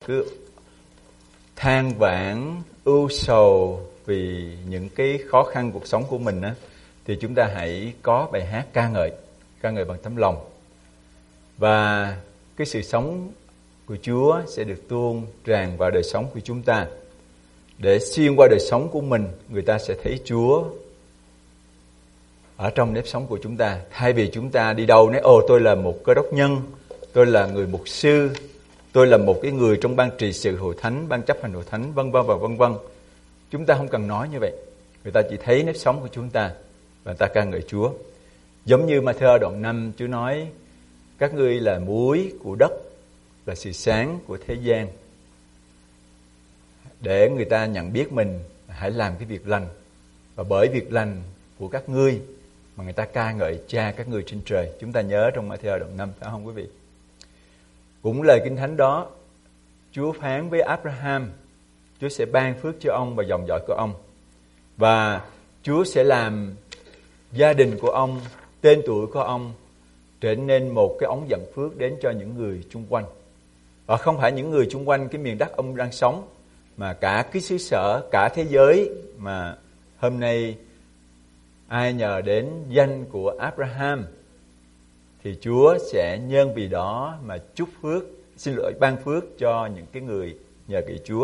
cứ than vãn, ưu sầu vì những cái khó khăn cuộc sống của mình á, thì chúng ta hãy có bài hát ca ngợi bằng tấm lòng. Và cái sự sống của Chúa sẽ được tuôn tràn vào đời sống của chúng ta. Để xuyên qua đời sống của mình, người ta sẽ thấy Chúa ở trong nếp sống của chúng ta. Thay vì chúng ta đi đâu nói, tôi là một cơ đốc nhân, tôi là người mục sư, tôi là một cái người trong ban trị sự hội thánh, ban chấp hành hội thánh, vân vân và vân vân. Chúng ta không cần nói như vậy. Người ta chỉ thấy nếp sống của chúng ta và ta ca ngợi Chúa. Giống như Ma-thi-ơ đoạn 5, Chúa nói, các ngươi là muối của đất, là sự sáng của thế gian. Để người ta nhận biết mình, hãy làm cái việc lành. Và bởi việc lành của các ngươi mà người ta ca ngợi Cha các ngươi trên trời. Chúng ta nhớ trong Ma-thi-ơ đoạn 5, phải không quý vị? Cũng lời Kinh Thánh đó, Chúa phán với Abraham, Chúa sẽ ban phước cho ông và dòng dõi của ông. Và Chúa sẽ làm gia đình của ông, tên tuổi của ông trở nên một cái ống dẫn phước đến cho những người chung quanh. Và không phải những người chung quanh cái miền đất ông đang sống, mà cả cái xứ sở, cả thế giới mà hôm nay ai nhờ đến danh của Abraham thì Chúa sẽ nhân vì đó mà chúc phước, ban phước cho những cái người nhờ cậy Chúa.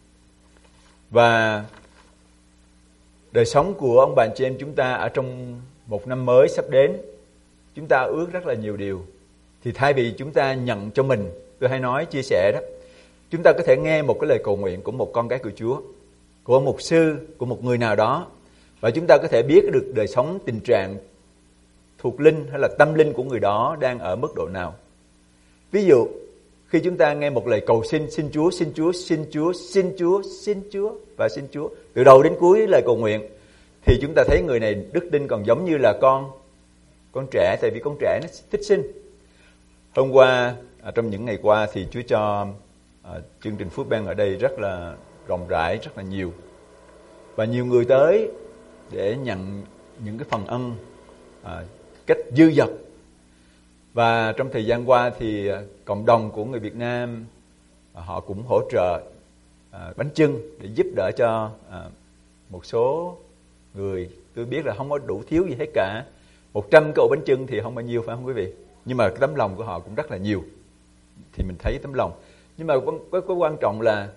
Và đời sống của ông bà anh chị em chúng ta ở trong một năm mới sắp đến, chúng ta ước rất là nhiều điều. Thì thay vì chúng ta nhận cho mình, tôi hay nói, chia sẻ đó, chúng ta có thể nghe một cái lời cầu nguyện của một con cái của Chúa, của một sư, của một người nào đó, và chúng ta có thể biết được đời sống, tình trạng thuộc linh hay là tâm linh của người đó đang ở mức độ nào. Ví dụ, khi chúng ta nghe một lời cầu xin, xin Chúa, xin Chúa, xin Chúa, xin Chúa, xin Chúa và xin Chúa, từ đầu đến cuối lời cầu nguyện, thì chúng ta thấy người này đức tin còn giống như là con trẻ, tại vì con trẻ nó thích xin. Hôm qua, trong những ngày qua thì Chúa cho chương trình Phước Ban ở đây rất là rộng rãi, rất là nhiều. Và nhiều người tới để nhận những cái phần ân cách dư dật. Và trong thời gian qua thì cộng đồng của người Việt Nam họ cũng hỗ trợ bánh chưng để giúp đỡ cho một số người. Tôi biết là không có đủ thiếu gì hết cả. 100 cái ổ bánh chưng thì không bao nhiêu, phải không quý vị? Nhưng mà cái tấm lòng của họ cũng rất là nhiều. Thì mình thấy tấm lòng. Nhưng mà có quan trọng là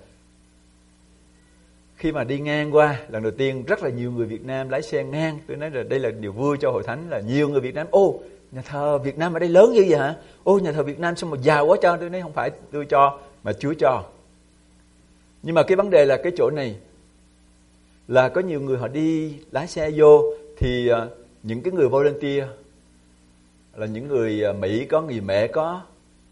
khi mà đi ngang qua, lần đầu tiên rất là nhiều người Việt Nam lái xe ngang. Tôi nói là đây là điều vui cho hội thánh, là nhiều người Việt Nam, nhà thờ Việt Nam ở đây lớn như vậy hả? Nhà thờ Việt Nam sao mà giàu quá cho. Tôi nói không phải tôi cho, mà Chúa cho. Nhưng mà cái vấn đề là cái chỗ này, là có nhiều người họ đi lái xe vô, thì những cái người volunteer, là những người Mỹ có, người Mẹ có,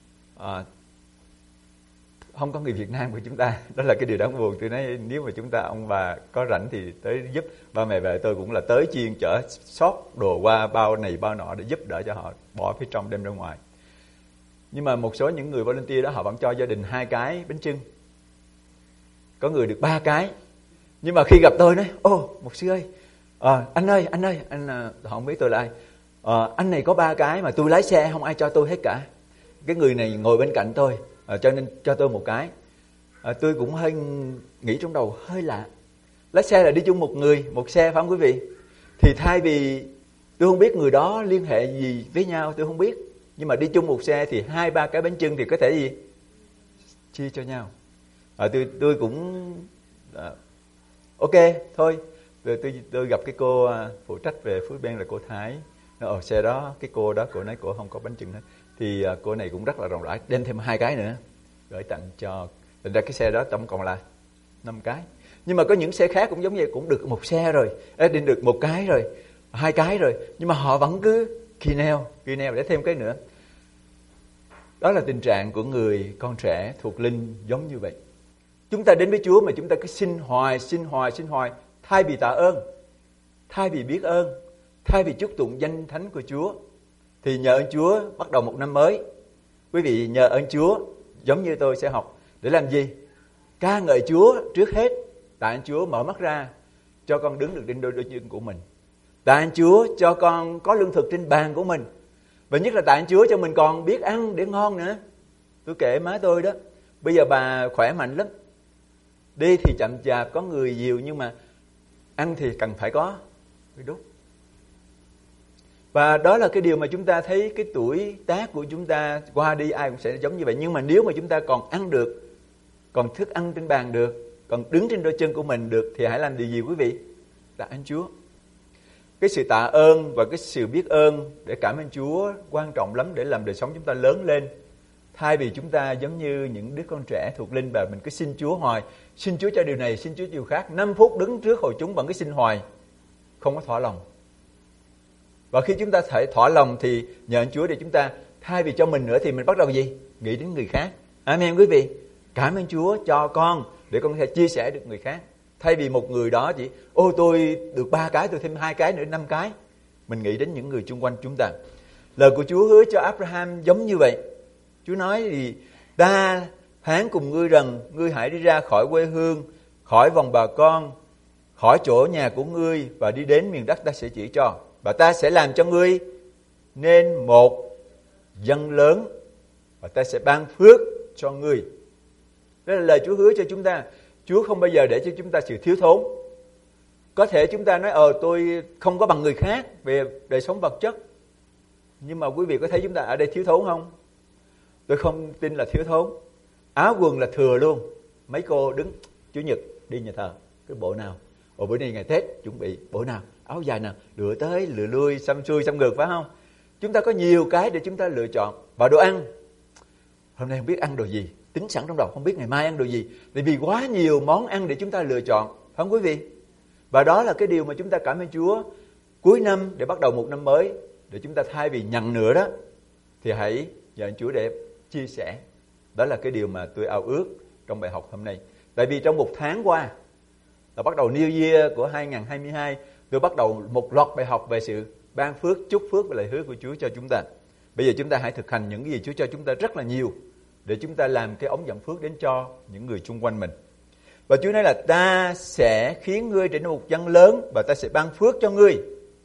không có người Việt Nam của chúng ta. Đó là cái điều đáng buồn. Tôi nói nếu mà chúng ta, ông bà có rảnh thì tới giúp. Ba mẹ vợ tôi cũng là tới chiên chở xót đồ qua bao này bao nọ để giúp đỡ cho họ, bỏ phía trong đem ra ngoài. Nhưng mà một số những người volunteer đó họ vẫn cho gia đình 2 cái bánh chưng, có người được 3 cái. Nhưng mà khi gặp tôi nói, mục sư ơi, anh ơi, họ không biết tôi là ai. Anh này có 3 cái mà tôi lái xe không ai cho tôi hết cả. Cái người này ngồi bên cạnh tôi, cho nên cho tôi 1 cái. Tôi cũng hơi nghĩ trong đầu hơi lạ. Lái xe là đi chung một người, một xe, phải không quý vị? Thì thay vì tôi không biết người đó liên hệ gì với nhau, tôi không biết. Nhưng mà đi chung một xe thì 2-3 cái bánh chưng thì có thể gì? Chia cho nhau. Tôi cũng ok thôi. Tôi gặp cái cô phụ trách về Phước Ban là cô Thái. Nó xe đó, cái cô đó, cô nói cô không có bánh chưng hết. Thì cô này cũng rất là rộng rãi, đem thêm 2 cái nữa gửi tặng cho. Thành ra cái xe đó tổng cộng là 5 cái. Nhưng mà có những xe khác cũng giống vậy, cũng được 1 xe rồi, đi được 1 cái rồi, 2 cái rồi, nhưng mà họ vẫn cứ kỳ neo để thêm cái nữa. Đó là tình trạng của người con trẻ thuộc linh giống như vậy. Chúng ta đến với Chúa mà chúng ta cứ xin hoài, thay vì tạ ơn, thay vì biết ơn, thay vì chúc tụng danh thánh của Chúa, thì nhờ ơn Chúa bắt đầu một năm mới. Quý vị nhờ ơn Chúa giống như tôi sẽ học để làm gì? Ca ngợi Chúa trước hết. Tạ ơn Chúa mở mắt ra cho con đứng được trên đôi chân của mình. Tạ ơn Chúa cho con có lương thực trên bàn của mình. Và nhất là tạ ơn Chúa cho mình còn biết ăn để ngon nữa. Tôi kể má tôi đó, Bây giờ bà khỏe mạnh lắm, đi thì chậm chạp, có người nhiều, nhưng mà ăn thì cần phải có đúc. Và đó là cái điều mà chúng ta thấy cái tuổi tác của chúng ta qua đi ai cũng sẽ giống như vậy. Nhưng mà nếu mà chúng ta còn ăn được, còn thức ăn trên bàn được, còn đứng trên đôi chân của mình được, thì hãy làm điều gì quý vị? Tạ ơn Chúa. Cái sự tạ ơn và cái sự biết ơn để cảm ơn Chúa quan trọng lắm để làm đời sống chúng ta lớn lên. Thay vì chúng ta giống như những đứa con trẻ thuộc linh và mình cứ xin Chúa hoài, xin Chúa cho điều này, xin Chúa điều khác, 5 phút đứng trước hội chúng vẫn cứ xin hoài, không có thỏa lòng. Và khi chúng ta thể thỏa lòng thì nhờ Chúa để chúng ta thay vì cho mình nữa thì mình bắt đầu gì? Nghĩ đến người khác. Amen quý vị. Cảm ơn Chúa cho con để con có thể chia sẻ được người khác. Thay vì một người đó chỉ tôi được 3 cái, tôi thêm 2 cái nữa, 5 cái. Mình nghĩ đến những người xung quanh chúng ta. Lời của Chúa hứa cho Abraham giống như vậy. Chúa nói thì ta phán cùng ngươi rằng ngươi hãy đi ra khỏi quê hương, khỏi vòng bà con, khỏi chỗ nhà của ngươi và đi đến miền đất ta sẽ chỉ cho. Và ta sẽ làm cho ngươi nên một dân lớn và ta sẽ ban phước cho ngươi. Đó là lời Chúa hứa cho chúng ta. Chúa không bao giờ để cho chúng ta sự thiếu thốn. Có thể chúng ta nói tôi không có bằng người khác về đời sống vật chất. Nhưng mà quý vị có thấy chúng ta ở đây thiếu thốn không? Tôi không tin là thiếu thốn. Áo quần là thừa luôn. Mấy cô đứng Chủ nhật đi nhà thờ, cái bộ nào? Bữa nay ngày Tết chuẩn bị bộ nào? Áo dài nào? Lựa tới, lựa lui, xăm xuôi, xăm ngược phải không? Chúng ta có nhiều cái để chúng ta lựa chọn. Và đồ ăn, hôm nay không biết ăn đồ gì, tính sẵn trong đầu không biết ngày mai ăn đồ gì. Tại vì quá nhiều món ăn để chúng ta lựa chọn, phải không quý vị? Và đó là cái điều mà chúng ta cảm ơn Chúa. Cuối năm để bắt đầu một năm mới, để chúng ta thay vì nhận nữa đó, thì hãy nhờ Chúa để chia sẻ. Đó là cái điều mà tôi ao ước trong bài học hôm nay. Tại vì trong một tháng qua, là bắt đầu New Year của 2022, tôi bắt đầu một loạt bài học về sự ban phước, chúc phước và lời hứa của Chúa cho chúng ta. Bây giờ chúng ta hãy thực hành những cái gì Chúa cho chúng ta rất là nhiều, để chúng ta làm cái ống dẫn phước đến cho những người xung quanh mình. Và Chúa nói là ta sẽ khiến ngươi trở nên một dân lớn và ta sẽ ban phước cho ngươi.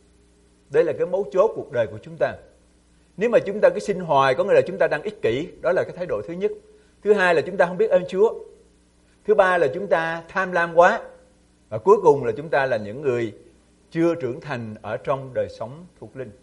Đây là cái mấu chốt cuộc đời của chúng ta. Nếu mà chúng ta cứ xin hoài, có nghĩa là chúng ta đang ích kỷ. Đó là cái thái độ thứ nhất. Thứ hai là chúng ta không biết ơn Chúa. Thứ ba là chúng ta tham lam quá. Và cuối cùng là chúng ta là những người chưa trưởng thành ở trong đời sống thuộc linh.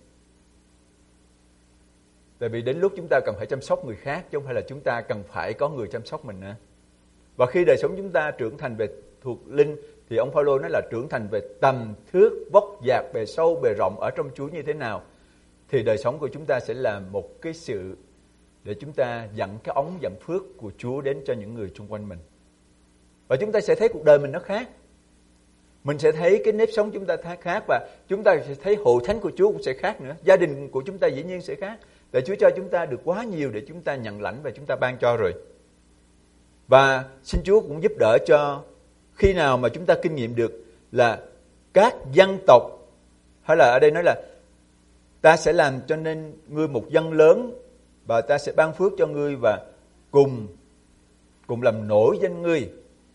Tại vì đến lúc chúng ta cần phải chăm sóc người khác, chứ không phải là chúng ta cần phải có người chăm sóc mình nữa. Và khi đời sống chúng ta trưởng thành về thuộc linh, thì ông Phaolô nói là trưởng thành về tầm thước, vóc dạc, bề sâu, bề rộng ở trong Chúa như thế nào, thì đời sống của chúng ta sẽ là một cái sự để chúng ta dẫn cái ống dẫn phước của Chúa đến cho những người xung quanh mình. Và chúng ta sẽ thấy cuộc đời mình nó khác. Mình sẽ thấy cái nếp sống chúng ta khác, và chúng ta sẽ thấy hội thánh của Chúa cũng sẽ khác nữa. Gia đình của chúng ta dĩ nhiên sẽ khác. Tại Chúa cho chúng ta được quá nhiều để chúng ta nhận lãnh và chúng ta ban cho rồi. Và xin Chúa cũng giúp đỡ cho khi nào mà chúng ta kinh nghiệm được là các dân tộc, hay là ở đây nói là ta sẽ làm cho nên ngươi một dân lớn và ta sẽ ban phước cho ngươi và cùng làm nổi danh ngươi.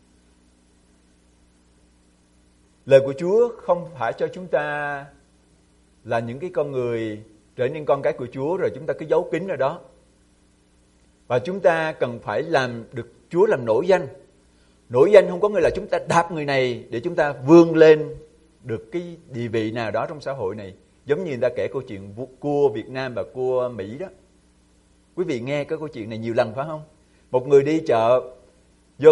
Lời của Chúa không phải cho chúng ta là những cái con người trở nên con cái của Chúa rồi chúng ta cứ giấu kín ở đó. Và chúng ta cần phải làm được Chúa làm nổi danh. Nổi danh không có nghĩa là chúng ta đạp người này để chúng ta vươn lên được cái địa vị nào đó trong xã hội này. Giống như người ta kể câu chuyện cua Việt Nam và cua Mỹ đó. Quý vị nghe cái câu chuyện này nhiều lần phải không? Một người đi chợ, vô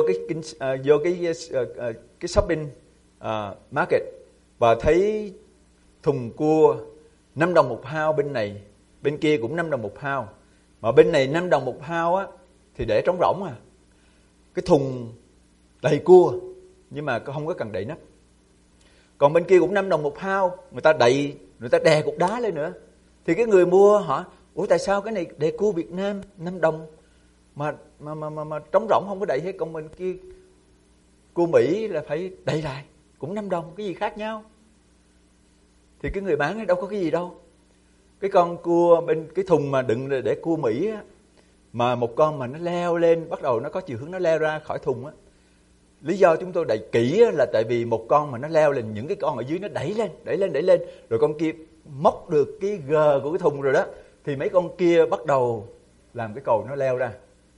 cái shopping market và thấy thùng cua 5 đồng một pound bên này, bên kia cũng 5 đồng một pound. Mà bên này 5 đồng một pound á thì để trống rỗng à. Cái thùng đầy cua nhưng mà không có cần đậy nắp. Còn bên kia cũng 5 đồng một pound, người ta đè cục đá lên nữa. Thì cái người mua hỏi, ủa tại sao cái này để cua Việt Nam 5 đồng mà trống rỗng không có đậy hết, còn bên kia cua Mỹ là phải đậy lại, cũng 5 đồng, cái gì khác nhau? Thì cái người bán ấy đâu có cái gì đâu. Cái con cua bên cái thùng mà đựng để cua Mỹ á, mà một con mà nó leo lên, bắt đầu nó có chiều hướng nó leo ra khỏi thùng á. Lý do chúng tôi đậy kỹ là tại vì một con mà nó leo lên, những cái con ở dưới nó đẩy lên, rồi con kia móc được cái gờ của cái thùng rồi đó, thì mấy con kia bắt đầu làm cái cầu nó leo ra.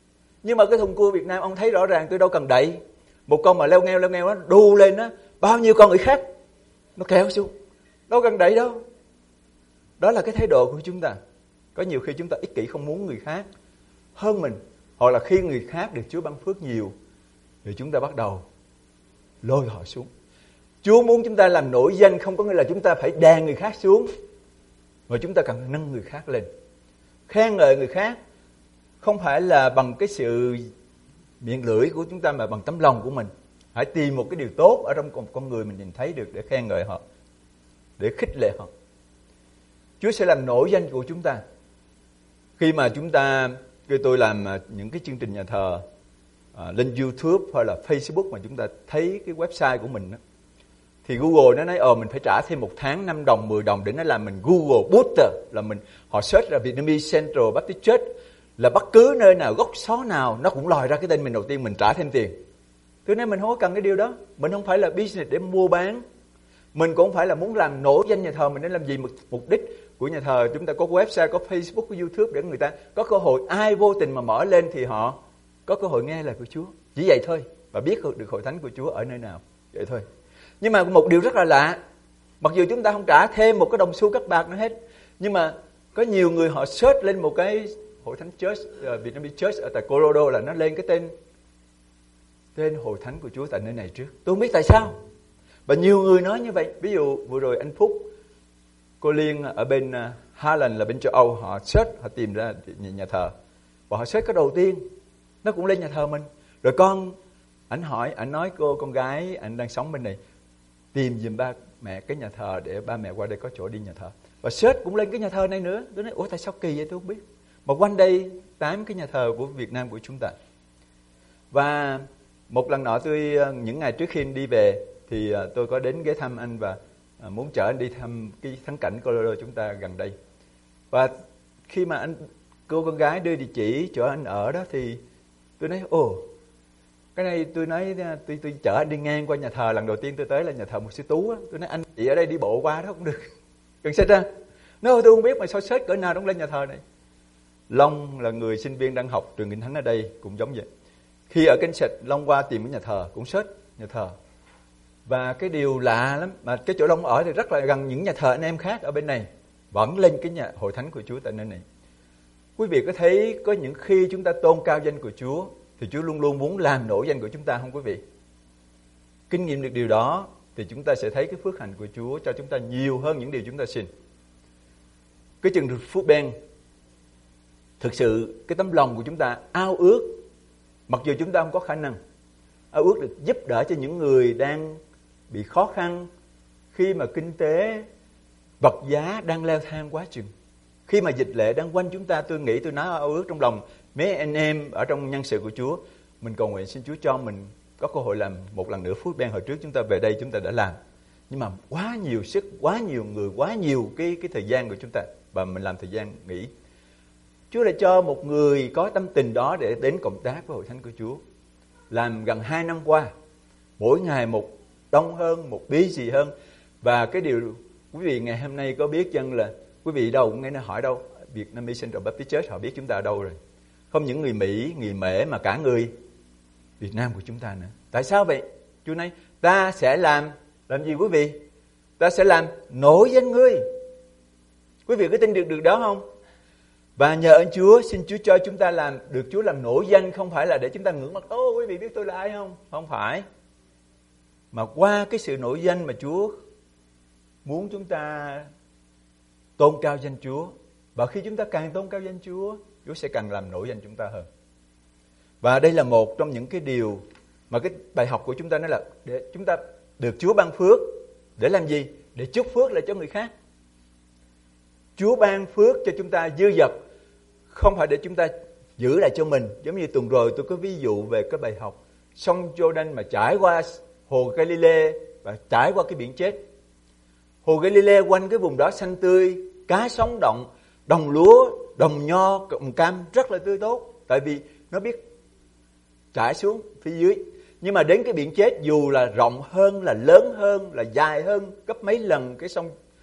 Nhưng mà cái thùng cua Việt Nam ông thấy rõ ràng tôi đâu cần đậy. Một con mà leo ngheo nó đu lên đó, bao nhiêu con người khác nó kéo xuống. Đâu cần đậy đâu. Đó là cái thái độ của chúng ta. Có nhiều khi chúng ta ích kỷ không muốn người khác hơn mình. Hoặc là khi người khác được Chúa ban phước nhiều thì chúng ta bắt đầu lôi họ xuống. Chúa muốn chúng ta làm nổi danh không có nghĩa là chúng ta phải đè người khác xuống, mà chúng ta cần nâng người khác lên. Khen ngợi người khác không phải là bằng cái sự miệng lưỡi của chúng ta mà bằng tấm lòng của mình. Hãy tìm một cái điều tốt ở trong con người mình nhìn thấy được để khen ngợi họ, để khích lệ họ. Chúa sẽ làm nổi danh của chúng ta. Khi mà khi tôi làm những cái chương trình nhà thờ lên YouTube hay là Facebook mà chúng ta thấy cái website của mình đó, thì Google nó nói mình phải trả thêm một tháng 5 đồng 10 đồng để nó làm mình Google Booster, là họ search ra Vietnamese Central Baptist Church, là bất cứ nơi nào góc xó nào nó cũng lòi ra cái tên mình đầu tiên, mình trả thêm tiền. Tôi nói mình không có cần cái điều đó. Mình không phải là business để mua bán. Mình cũng không phải là muốn làm nổi danh nhà thờ mình để làm gì. Mục đích của nhà thờ chúng ta có website, có Facebook, có YouTube để người ta có cơ hội, ai vô tình mà mở lên thì họ có cơ hội nghe lời của Chúa. Chỉ vậy thôi. Và biết được hội thánh của Chúa ở nơi nào. Vậy thôi. Nhưng mà một điều rất là lạ, mặc dù chúng ta không trả thêm một cái đồng xu cắt bạc nữa hết, nhưng mà có nhiều người họ search lên một cái hội thánh church, Vietnamese Church ở tại Colorado, là nó lên cái tên hội thánh của Chúa tại nơi này trước. Tôi không biết tại sao. Và nhiều người nói như vậy. Ví dụ vừa rồi anh Phúc, cô Liên ở bên Harlan là bên châu Âu, họ search, họ tìm ra nhà thờ. Và họ search cái đầu tiên, nó cũng lên nhà thờ mình. Rồi anh nói cô con gái, anh đang sống bên này, tìm giùm ba mẹ cái nhà thờ để ba mẹ qua đây có chỗ đi nhà thờ. Và search cũng lên cái nhà thờ này nữa. Tôi nói, ủa tại sao kỳ vậy tôi không biết. Mà quanh đây 8 cái nhà thờ của Việt Nam của chúng ta. Và một lần nọ những ngày trước khi đi về thì tôi có đến ghé thăm anh và muốn chở anh đi thăm cái thắng cảnh Colorado chúng ta gần đây. Và khi mà cô con gái đưa địa chỉ chỗ anh ở đó thì tôi nói, cái này tôi nói tôi chở anh đi ngang qua nhà thờ, lần đầu tiên tôi tới là nhà thờ Mục Sư Tú á. Tôi nói anh chị ở đây đi bộ qua đó cũng được. Cần xét ra. Nói tôi không biết mà sao search cỡ nào đóng lên nhà thờ này. Long là người sinh viên đang học trường Kinh Thánh ở đây cũng giống vậy. Khi ở Kênh Sạch, Long qua tìm cái nhà thờ cũng search nhà thờ. Và cái điều lạ lắm, mà cái chỗ Long ở thì rất là gần những nhà thờ anh em khác ở bên này, vẫn lên cái nhà hội thánh của Chúa tại nơi này. Quý vị có thấy có những khi chúng ta tôn cao danh của Chúa thì Chúa luôn luôn muốn làm nổi danh của chúng ta không quý vị? Kinh nghiệm được điều đó thì chúng ta sẽ thấy cái phước hạnh của Chúa cho chúng ta nhiều hơn những điều chúng ta xin. Cái chừng phước ben, thực sự cái tấm lòng của chúng ta ao ước, mặc dù chúng ta không có khả năng, ao ước được giúp đỡ cho những người đang bị khó khăn, khi mà kinh tế vật giá đang leo thang quá chừng, khi mà dịch lệ đang quanh chúng ta. Tôi nói ao ước trong lòng mấy anh em ở trong nhân sự của Chúa. Mình cầu nguyện xin Chúa cho mình có cơ hội làm một lần nữa phước ben. Hồi trước chúng ta về đây chúng ta đã làm, nhưng mà quá nhiều sức, quá nhiều người, quá nhiều cái thời gian của chúng ta, và mình làm thời gian nghỉ. Chúa đã cho một người có tâm tình đó để đến cộng tác với hội thánh của Chúa. Làm gần 2 năm qua, mỗi ngày một đông hơn, một busy hơn. Và cái điều quý vị ngày hôm nay có biết chăng là quý vị đâu cũng nghe nó hỏi đâu, Vietnamese Central Baptist Church họ biết chúng ta ở đâu rồi. Không những người Mỹ, người Mễ mà cả người Việt Nam của chúng ta nữa. Tại sao vậy? Chúa nói ta sẽ làm gì quý vị? Ta sẽ làm nổi danh ngươi. Quý vị có tin được đó không? Và nhờ ơn Chúa, xin Chúa cho chúng ta được Chúa làm nổi danh, không phải là để chúng ta ngưỡng mặt. Quý vị biết tôi là ai không? Không phải. Mà qua cái sự nổi danh mà Chúa muốn chúng ta tôn cao danh Chúa. Và khi chúng ta càng tôn cao danh Chúa, Chúa sẽ càng làm nổi danh chúng ta hơn. Và đây là một trong những cái điều mà cái bài học của chúng ta nói là để chúng ta được Chúa ban phước. Để làm gì? Để chúc phước lại cho người khác. Chúa ban phước cho chúng ta dư dật, không phải để chúng ta giữ lại cho mình. Giống như tuần rồi tôi có ví dụ về cái bài học sông Jordan mà trải qua hồ Galilee và trải qua cái biển chết. Hồ Galilee quanh cái vùng đó xanh tươi, cá sống động, đồng lúa, đồng nho, đồng cam rất là tươi tốt. Tại vì nó biết trải xuống phía dưới. Nhưng mà đến cái biển chết, dù là rộng hơn, là lớn hơn, là dài hơn gấp mấy lần cái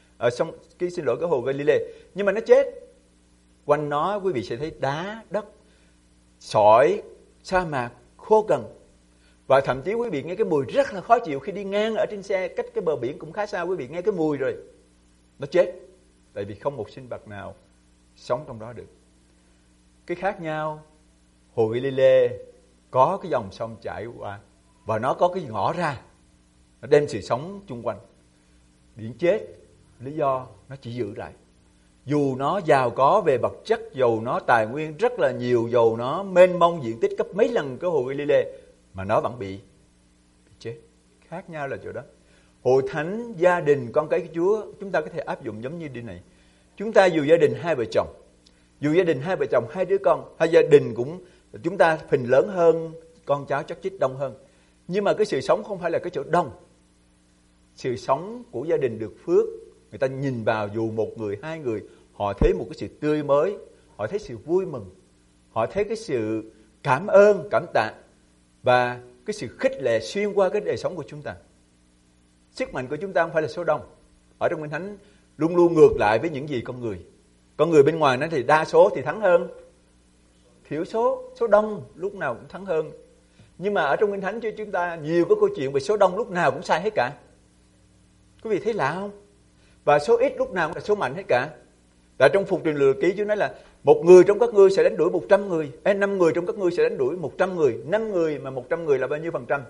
cái hồ Galilee, nhưng mà nó chết. Quanh nó quý vị sẽ thấy đá, đất, sỏi, sa mạc khô cằn. Và thậm chí quý vị nghe cái mùi rất là khó chịu khi đi ngang ở trên xe, cách cái bờ biển cũng khá xa, quý vị nghe cái mùi rồi. Nó chết, tại vì không một sinh vật nào sống trong đó được. Cái khác nhau, hồ Galilee có cái dòng sông chảy qua và nó có cái ngõ ra, nó đem sự sống chung quanh. Biển chết, lý do nó chỉ giữ lại. Dù nó giàu có về vật chất, dù nó tài nguyên rất là nhiều, dù nó mênh mông diện tích gấp mấy lần cái hồ Galilee, mà nó vẫn bị chết. Khác nhau là chỗ đó. Hội thánh, gia đình, con cái của Chúa, chúng ta có thể áp dụng giống như đi này. Chúng ta dù gia đình hai vợ chồng, dù gia đình hai vợ chồng, hai đứa con, hay gia đình cũng chúng ta phình lớn hơn, con cháu chắc chít đông hơn. Nhưng mà cái sự sống không phải là cái chỗ đông. Sự sống của gia đình được phước. Người ta nhìn vào dù một người, hai người, họ thấy một cái sự tươi mới, họ thấy sự vui mừng, họ thấy cái sự cảm ơn, cảm tạ và cái sự khích lệ xuyên qua cái đời sống của chúng ta. Sức mạnh của chúng ta không phải là số đông. Ở trong Kinh Thánh luôn luôn ngược lại với những gì con người. Con người bên ngoài nó thì đa số thì thắng hơn thiểu số, số đông lúc nào cũng thắng hơn. Nhưng mà ở trong Kinh Thánh cho chúng ta nhiều cái câu chuyện về số đông lúc nào cũng sai hết cả. Quý vị thấy lạ không? Và số ít lúc nào cũng là số mạnh hết cả. Tại trong Phục Truyền Lừa Ký Chúa nói là một người trong các ngươi sẽ đánh đuổi 100 người. 5 người trong các ngươi sẽ đánh đuổi 100 người. 5 người mà 100 người là bao nhiêu phần trăm?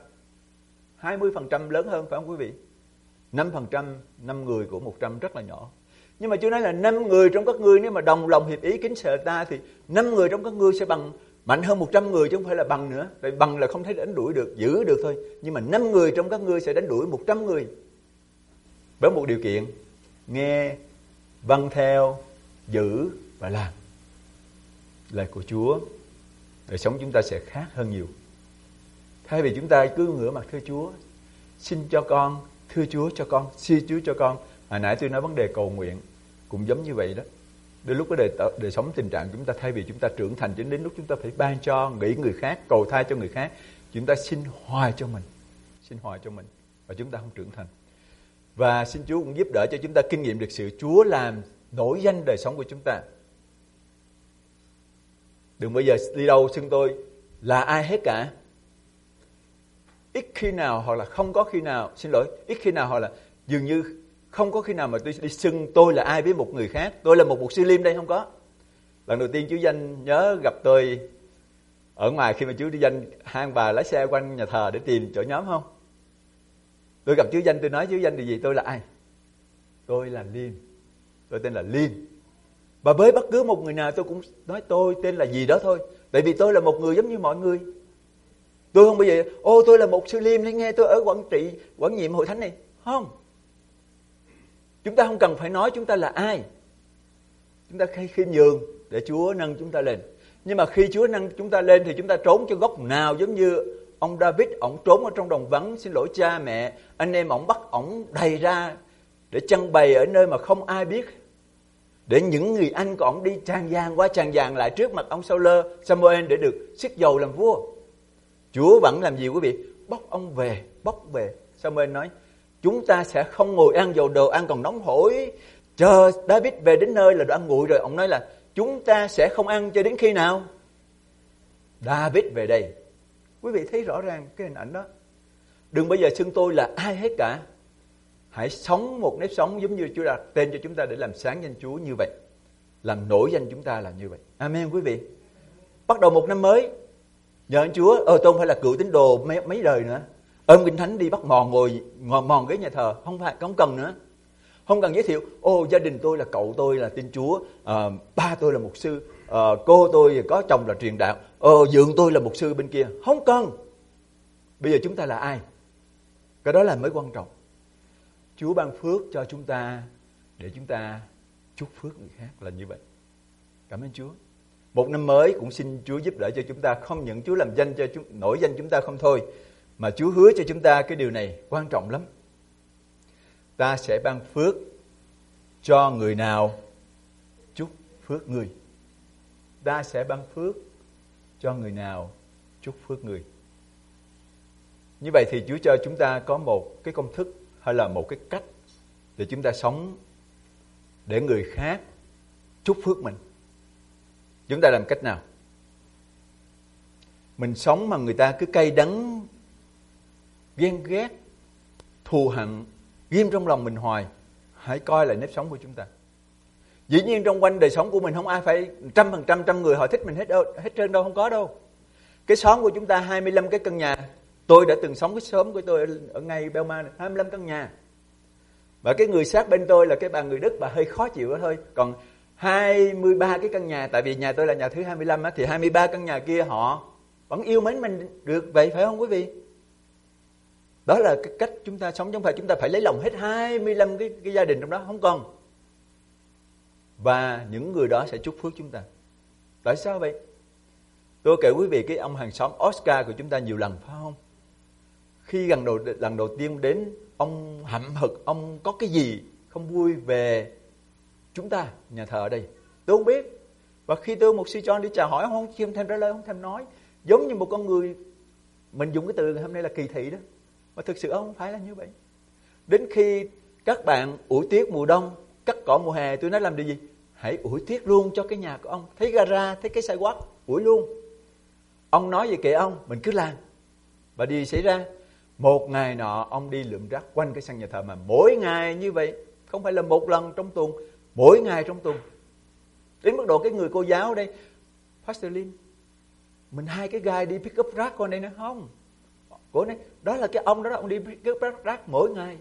20% lớn hơn phải không quý vị? 5%, 5 người của 100 rất là nhỏ. Nhưng mà Chúa nói là 5 người trong các ngươi nếu mà đồng lòng hiệp ý kính sợ ta thì 5 người trong các ngươi sẽ mạnh hơn 100 người chứ không phải là bằng nữa. Tại bằng là không thể đánh đuổi được, giữ được thôi. Nhưng mà 5 người trong các ngươi sẽ đánh đuổi 100 người. Với một điều kiện, nghe, vâng theo, giữ và làm lời của Chúa, đời sống chúng ta sẽ khác hơn nhiều. Thay vì chúng ta cứ ngửa mặt thưa Chúa, xin cho con, thưa Chúa cho con, xin Chúa cho con. Hồi nãy tôi nói vấn đề cầu nguyện cũng giống như vậy đó. Đến lúc cái đời sống tình trạng chúng ta thay vì chúng ta trưởng thành cho đến lúc chúng ta phải ban cho, nghĩ người khác, cầu thai cho người khác, chúng ta xin hoài cho mình và chúng ta không trưởng thành. Và xin Chúa cũng giúp đỡ cho chúng ta kinh nghiệm được sự Chúa làm nổi danh đời sống của chúng ta. Đừng bao giờ đi đâu xưng tôi là ai hết cả. Ít khi nào hoặc là không có khi nào, ít khi nào hoặc là dường như không có khi nào mà tôi đi xưng tôi là ai với một người khác. Tôi là một mục sư Liêm đây, không có. Lần đầu tiên Chúa Danh nhớ gặp tôi ở ngoài khi mà Chúa đi Danh hai ông bà lái xe quanh nhà thờ để tìm chỗ nhóm không? Tôi gặp Chúa Danh, tôi nói Chúa Danh là gì? Tôi là ai? Tôi là Liêm. Tôi tên là Liêm. Và với bất cứ một người nào tôi cũng nói tôi tên là gì đó thôi. Tại vì tôi là một người giống như mọi người. Tôi không bao giờ, tôi là một sư Liêm, nên nghe tôi ở quản nhiệm hội thánh này. Không. Chúng ta không cần phải nói chúng ta là ai. Chúng ta khi nhường để Chúa nâng chúng ta lên. Nhưng mà khi Chúa nâng chúng ta lên thì chúng ta trốn cho góc nào, giống như ông David, ổng trốn ở trong đồng vắng, xin lỗi cha mẹ, anh em ổng bắt ổng đầy ra để chăn bày ở nơi mà không ai biết. Để những người anh của ổng đi tràn dàn qua tràn dàn lại trước mặt ông Samuel để được xức dầu làm vua. Chúa vẫn làm gì quý vị? Bóc ông về, bóc về. Samuel nói, chúng ta sẽ không ngồi ăn dầu đồ ăn còn nóng hổi, chờ David về đến nơi là đồ ăn nguội rồi. Ông nói là chúng ta sẽ không ăn cho đến khi nào David về đây. Quý vị thấy rõ ràng cái hình ảnh đó. Đừng bao giờ xưng tôi là ai hết cả. Hãy sống một nếp sống giống như Chúa đặt tên cho chúng ta để làm sáng danh Chúa như vậy. Làm nổi danh chúng ta là như vậy. Amen quý vị. Bắt đầu một năm mới, nhờ anh Chúa, tôi không phải là cựu tín đồ mấy đời nữa. Ôm Kinh Thánh đi bắt mòn ngồi mòn ghế nhà thờ, không cần nữa. Không cần giới thiệu, gia đình tôi là cậu tôi là tin Chúa, ba tôi là mục sư, cô tôi có chồng là truyền đạo, dượng tôi là mục sư bên kia. Không cần. Bây giờ chúng ta là ai? Cái đó là mới quan trọng. Chúa ban phước cho chúng ta để chúng ta chúc phước người khác là như vậy. Cảm ơn Chúa. Một năm mới cũng xin Chúa giúp đỡ cho chúng ta, không những Chúa làm danh cho nổi danh chúng ta không thôi, mà Chúa hứa cho chúng ta cái điều này quan trọng lắm. Ta sẽ ban phước cho người nào chúc phước người. Ta sẽ ban phước cho người nào chúc phước người. Như vậy thì Chúa cho chúng ta có một cái công thức hay là một cái cách để chúng ta sống để người khác chúc phước mình. Chúng ta làm cách nào? mình sống mà người ta cứ cay đắng, ghen ghét, thù hận ghim trong lòng mình hoài, hãy coi lại nếp sống của chúng ta. Dĩ nhiên trong quanh đời sống của mình không ai phải 100% trăm người họ thích mình hết trơn đâu, không có đâu. Cái xóm của chúng ta 25 cái căn nhà. Tôi đã từng sống cái xóm của tôi ở ngay Belmar này, 25 căn nhà. Và cái người sát bên tôi là cái bà người Đức, bà hơi khó chịu đó thôi. Còn 23 cái căn nhà, tại vì nhà tôi là nhà thứ 25 á, thì 23 căn nhà kia họ vẫn yêu mến mình được vậy, phải không quý vị? Đó là cái cách chúng ta sống, không phải chúng ta phải lấy lòng hết 25 cái gia đình trong đó, không cần. Và những người đó sẽ chúc phước chúng ta. Tại sao vậy? Tôi kể quý vị cái ông hàng xóm Oscar của chúng ta nhiều lần, phải không? Khi lần đầu tiên đến, ông hậm hực, ông có cái gì không vui về chúng ta, nhà thờ ở đây. Tôi không biết. Và khi tôi một sư John đi chào hỏi, ông không thèm trả lời, không thèm nói. Giống như một con người, mình dùng cái từ hôm nay là kỳ thị đó. Mà thực sự ông không phải là như vậy. Đến khi các bạn ủi tuyết mùa đông, cắt cỏ mùa hè, tôi nói làm điều gì? Hãy ủi tuyết luôn cho cái nhà của ông. Thấy gara, thấy cái sidewalk, ủi luôn. Ông nói gì kệ ông, mình cứ làm. Và điều xảy ra, một ngày nọ ông đi lượm rác quanh cái sân nhà thờ, mà mỗi ngày như vậy, không phải là một lần trong tuần, mỗi ngày trong tuần. Đến mức độ cái người cô giáo đây, Pastor Lin, mình hai cái gai đi pick up rác con đây nữa không? Cô nói, đó là cái ông đó, ông đi pick up rác mỗi ngày.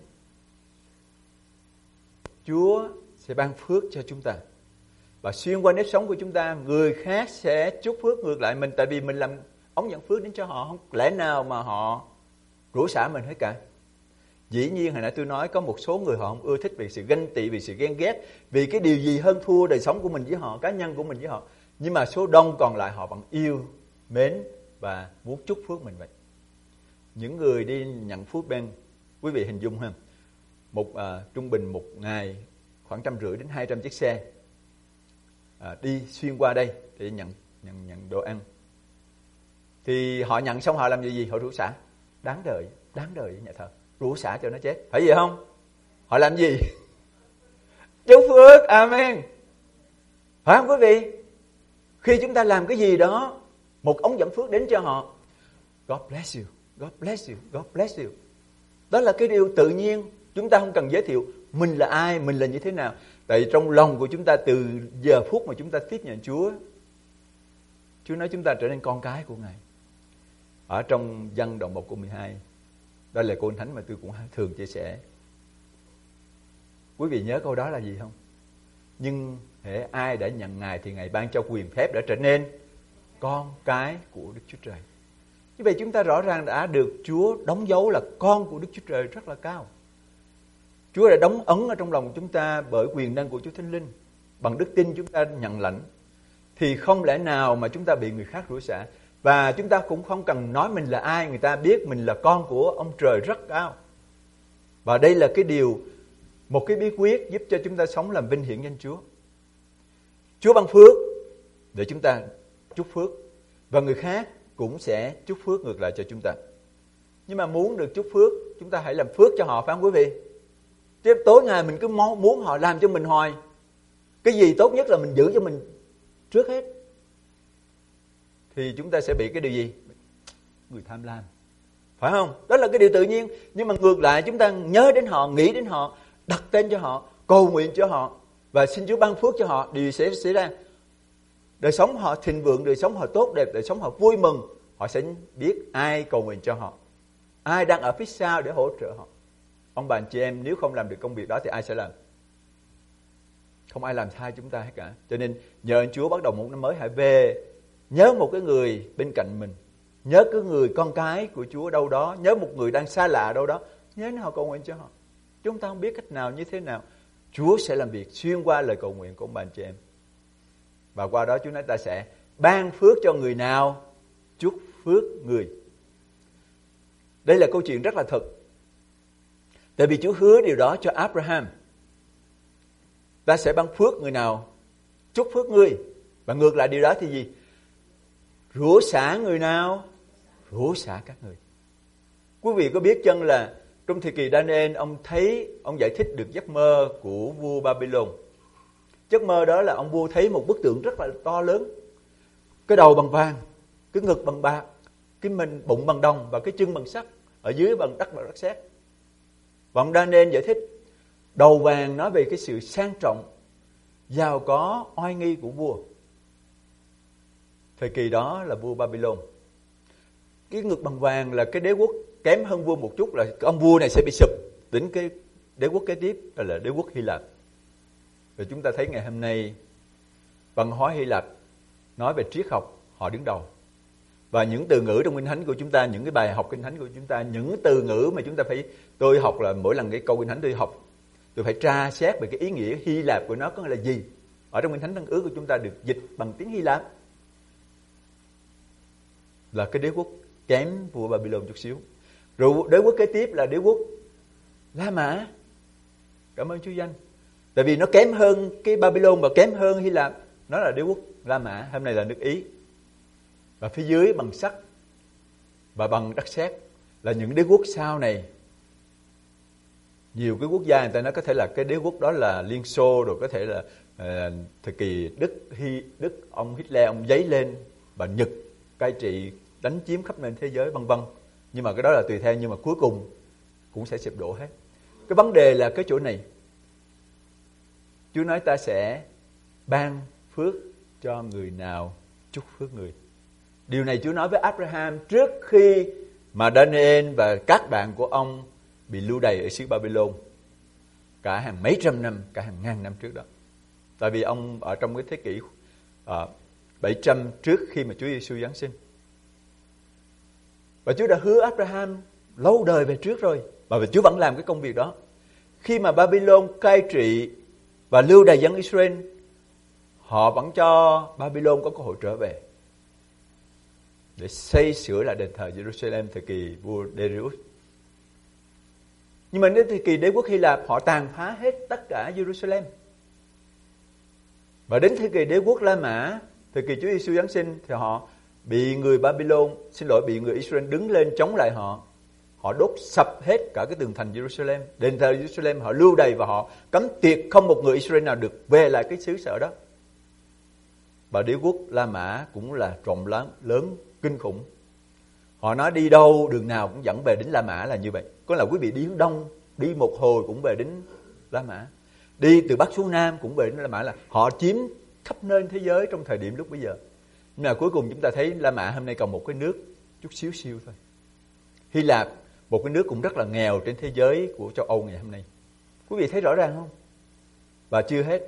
Chúa sẽ ban phước cho chúng ta. Và xuyên qua nếp sống của chúng ta, người khác sẽ chúc phước ngược lại mình. Tại vì mình làm ống dẫn phước đến cho họ, không lẽ nào mà họ rủa xả mình hết cả. Dĩ nhiên hồi nãy tôi nói có một số người họ không ưa thích vì sự ganh tị, vì sự ghen ghét, vì cái điều gì hơn thua đời sống của mình với họ, cá nhân của mình với họ. Nhưng mà số đông còn lại họ vẫn yêu, mến và muốn chúc phước mình vậy. Những người đi nhận phước bên, quý vị hình dung ha, trung bình một ngày khoảng 150 đến 200 chiếc xe đi xuyên qua đây để nhận đồ ăn. Thì họ nhận xong họ làm gì? Họ rủa xả. Đáng đời ở nhà thờ, rủa xả cho nó chết, phải vậy không? Họ làm gì? Chúc phước, amen. Phải không quý vị? Khi chúng ta làm cái gì đó, một ống dẫn phước đến cho họ, God bless you, God bless you, God bless you. Đó là cái điều tự nhiên. Chúng ta không cần giới thiệu mình là ai, mình là như thế nào. Tại vì trong lòng của chúng ta, từ giờ phút mà chúng ta tiếp nhận Chúa, Chúa nói chúng ta trở nên con cái của Ngài. Ở trong Giăng đoạn 1 câu 12, đó là câu thánh mà tôi cũng thường chia sẻ. Quý vị nhớ câu đó là gì không? Nhưng hễ ai đã nhận Ngài thì Ngài ban cho quyền phép để trở nên con cái của Đức Chúa Trời. Như vậy chúng ta rõ ràng đã được Chúa đóng dấu là con của Đức Chúa Trời rất là cao. Chúa đã đóng ấn ở trong lòng của chúng ta bởi quyền năng của Chúa Thánh Linh. Bằng đức tin chúng ta nhận lãnh. Thì không lẽ nào mà chúng ta bị người khác rủa xả. Và chúng ta cũng không cần nói mình là ai, người ta biết mình là con của ông trời rất cao. Và đây là cái điều, một cái bí quyết giúp cho chúng ta sống làm vinh hiển danh Chúa. Chúa ban phước để chúng ta chúc phước, và người khác cũng sẽ chúc phước ngược lại cho chúng ta. Nhưng mà muốn được chúc phước, chúng ta hãy làm phước cho họ, phải không quý vị? Chứ tối ngày mình cứ muốn họ làm cho mình hoài. Cái gì tốt nhất là mình giữ cho mình trước hết. Thì chúng ta sẽ bị cái điều gì? Người tham lam. Phải không? Đó là cái điều tự nhiên. Nhưng mà ngược lại chúng ta nhớ đến họ, nghĩ đến họ, đặt tên cho họ, cầu nguyện cho họ, và xin Chúa ban phước cho họ. Điều sẽ xảy ra, đời sống họ thịnh vượng, đời sống họ tốt đẹp, đời sống họ vui mừng. Họ sẽ biết ai cầu nguyện cho họ, ai đang ở phía sau để hỗ trợ họ. Ông bà anh chị em, nếu không làm được công việc đó thì ai sẽ làm? Không ai làm thay chúng ta hết cả. Cho nên nhờ Chúa bắt đầu một năm mới, hãy về nhớ một cái người bên cạnh mình, nhớ cái người con cái của Chúa đâu đó, nhớ một người đang xa lạ đâu đó, nhớ đến họ, cầu nguyện cho họ. Chúng ta không biết cách nào như thế nào, Chúa sẽ làm việc xuyên qua lời cầu nguyện của ông bà anh chị em. Và qua đó Chúa nói ta sẽ ban phước cho người nào, chúc phước người. Đây là câu chuyện rất là thật. Tại vì Chúa hứa điều đó cho Abraham. Ta sẽ ban phước người nào, chúc phước người. Và ngược lại điều đó thì gì? Rủa xả người nào, rủa xả các người. Quý vị có biết chăng là trong thời kỳ Daniel, ông giải thích được giấc mơ của vua Babylon. Giấc mơ đó là ông vua thấy một bức tượng rất là to lớn. Cái đầu bằng vàng, cái ngực bằng bạc, cái mình bụng bằng đồng và cái chân bằng sắt, ở dưới bằng đất sét. Và ông Daniel giải thích đầu vàng nói về cái sự sang trọng, giàu có, oai nghi của vua. Thời kỳ đó là vua Babylon. Cái ngực bằng vàng là cái đế quốc kém hơn vua một chút, là ông vua này sẽ bị sụp. Đến cái đế quốc kế tiếp là đế quốc Hy Lạp. Và chúng ta thấy ngày hôm nay văn hóa Hy Lạp nói về triết học, họ đứng đầu. Và những từ ngữ trong Kinh Thánh của chúng ta, những cái bài học Kinh Thánh của chúng ta, những từ ngữ mà chúng ta phải, tôi học là mỗi lần cái câu Kinh Thánh tôi học, tôi phải tra xét về cái ý nghĩa Hy Lạp của nó có là gì. Ở trong Kinh Thánh Tân Ước của chúng ta được dịch bằng tiếng Hy Lạp. Là cái đế quốc kém vua Babylon chút xíu. Rồi đế quốc kế tiếp là đế quốc La Mã. Cảm ơn Chúa Danh. Tại vì nó kém hơn cái Babylon và kém hơn Hy Lạp, nó là đế quốc La Mã, hôm nay là nước Ý. Và phía dưới bằng sắt và bằng đất sét là những đế quốc sau này. Nhiều cái quốc gia người ta nói có thể là cái đế quốc đó là Liên Xô, rồi có thể là thời kỳ Đức, ông Hitler ông dấy lên, và Nhật cai trị đánh chiếm khắp nơi thế giới vân vân. Nhưng mà cái đó là tùy theo, nhưng mà cuối cùng cũng sẽ sụp đổ hết. Cái vấn đề là cái chỗ này. Chúa nói ta sẽ ban phước cho người nào chúc phước người. Điều này Chúa nói với Abraham trước khi mà Daniel và các bạn của ông bị lưu đày ở xứ Babylon cả hàng mấy trăm năm, cả hàng ngàn năm trước đó. Tại vì ông ở trong cái thế kỷ 700 trước khi mà Chúa Giêsu giáng sinh. Và Chúa đã hứa Abraham lâu đời về trước rồi, và Chúa vẫn làm cái công việc đó. Khi mà Babylon cai trị và lưu đày dân Israel, họ vẫn cho Babylon có cơ hội trở về để xây sửa lại đền thờ Jerusalem thời kỳ vua Darius. Nhưng mà đến thời kỳ đế quốc Hy Lạp, họ tàn phá hết tất cả Jerusalem. Và đến thời kỳ đế quốc La Mã, thời kỳ Chúa Giêsu giáng sinh, thì họ bị người Babylon, bị người Israel đứng lên chống lại họ. Họ đốt sập hết cả cái tường thành Jerusalem, đền thờ Jerusalem, họ lưu đày và họ cấm tuyệt không một người Israel nào được về lại cái xứ sở đó. Và đế quốc La Mã cũng là rộng lớn kinh khủng. Họ nói đi đâu đường nào cũng dẫn về đến La Mã là như vậy. Có là quý vị đi hướng đông, đi một hồi cũng về đến La Mã. Đi từ Bắc xuống Nam cũng về đến La Mã, là họ chiếm khắp nơi thế giới trong thời điểm lúc bây giờ. Nhưng mà cuối cùng chúng ta thấy La Mã hôm nay còn một cái nước chút xíu xiu thôi. Hy Lạp, một cái nước cũng rất là nghèo trên thế giới của châu Âu ngày hôm nay. Quý vị thấy rõ ràng không? Và chưa hết.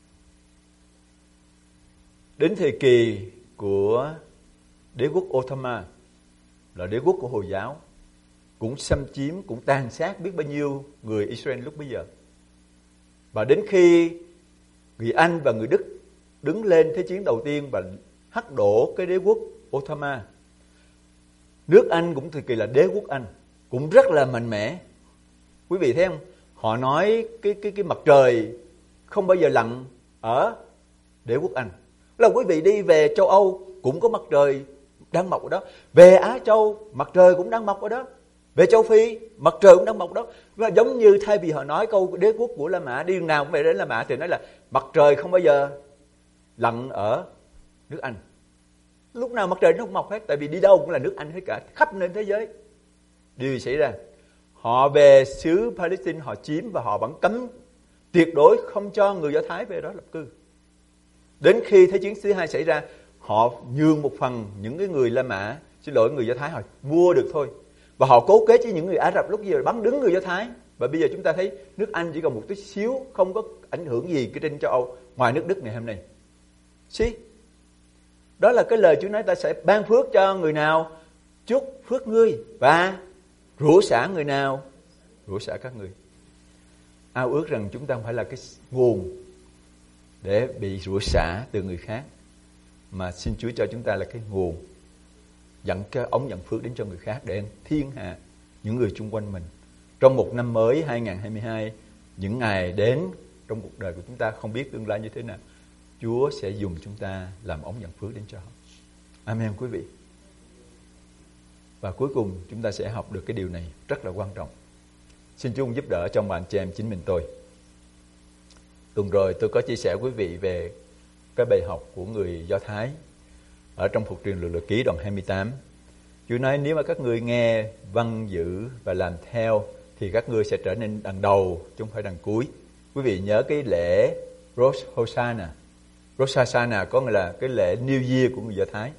Đến thời kỳ của đế quốc Ottoman, là đế quốc của Hồi giáo, cũng xâm chiếm, cũng tàn sát biết bao nhiêu người Israel lúc bây giờ. Và đến khi người Anh và người Đức đứng lên thế chiến đầu tiên và hất đổ cái đế quốc Ottoman, nước Anh cũng thời kỳ là đế quốc Anh, cũng rất là mạnh mẽ. Quý vị thấy không? Họ nói cái mặt trời không bao giờ lặn ở đế quốc Anh. Là quý vị đi về châu Âu cũng có mặt trời đang mọc ở đó. Về Á Châu mặt trời cũng đang mọc ở đó. Về châu Phi mặt trời cũng đang mọc ở đó. Và giống như thay vì họ nói câu đế quốc của La Mã, đi đường nào cũng về đến La Mã, thì nói là mặt trời không bao giờ lặn ở nước Anh. Lúc nào mặt trời nó không mọc hết, tại vì đi đâu cũng là nước Anh hết cả, khắp nơi thế giới. Điều gì xảy ra? Họ về xứ Palestine, họ chiếm và họ vẫn cấm tuyệt đối không cho người Do Thái về đó lập cư. Đến khi Thế chiến thứ hai xảy ra, họ nhường một phần những cái người La Mã, người Do Thái họ mua được thôi. Và họ cấu kết với những người Ả Rập lúc giờ bắn đứng người Do Thái. Và bây giờ chúng ta thấy nước Anh chỉ còn một tí xíu, không có ảnh hưởng gì cái trên châu Âu ngoài nước Đức ngày hôm nay. Đó là cái lời Chúa nói ta sẽ ban phước cho người nào chúc phước ngươi, và rủa xả người nào rủa xả các ngươi. Ao ước rằng chúng ta không phải là cái nguồn để bị rủa xả từ người khác, mà xin Chúa cho chúng ta là cái nguồn dẫn cái ống dẫn phước đến cho người khác, để thiên hạ những người chung quanh mình. Trong một năm mới 2022, những ngày đến trong cuộc đời của chúng ta không biết tương lai như thế nào, Chúa sẽ dùng chúng ta làm ống dẫn phước đến cho họ. Amen quý vị. Và cuối cùng chúng ta sẽ học được cái điều này rất là quan trọng. Xin Chúa giúp đỡ trong bạn chị em chính mình tôi. Tuần rồi tôi có chia sẻ quý vị về cái bài học của người Do Thái ở trong Phục truyền Lục Ký đoạn 28. Chúa nói nếu mà các ngươi nghe, vâng giữ và làm theo thì các ngươi sẽ trở nên đằng đầu chứ không phải đằng cuối. Quý vị nhớ cái lễ Rosh Hashanah. Rosh Hashanah có nghĩa là cái lễ New Year của người Do Thái.